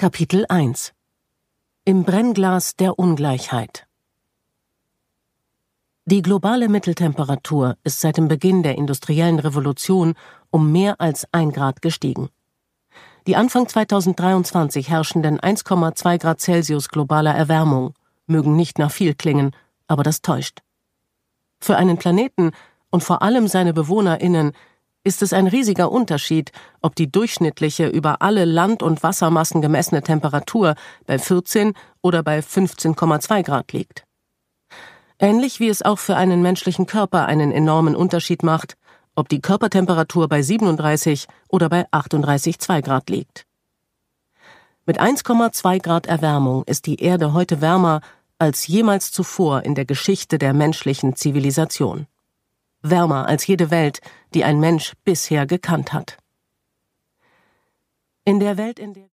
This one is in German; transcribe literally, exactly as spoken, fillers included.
Kapitel eins Im Brennglas der Ungleichheit. Die globale Mitteltemperatur ist seit dem Beginn der industriellen Revolution um mehr als ein Grad gestiegen. Die Anfang zweitausenddreiundzwanzig herrschenden eins Komma zwei Grad Celsius globaler Erwärmung mögen nicht nach viel klingen, aber das täuscht. Für einen Planeten und vor allem seine BewohnerInnen ist es ein riesiger Unterschied, ob die durchschnittliche über alle Land- und Wassermassen gemessene Temperatur bei vierzehn oder bei fünfzehn Komma zwei Grad liegt. Ähnlich wie es auch für einen menschlichen Körper einen enormen Unterschied macht, ob die Körpertemperatur bei siebenunddreißig oder bei achtunddreißig Komma zwei Grad liegt. Mit eins Komma zwei Grad Erwärmung ist die Erde heute wärmer als jemals zuvor in der Geschichte der menschlichen Zivilisation. Wärmer als jede Welt, die ein Mensch bisher gekannt hat. In der Welt, in der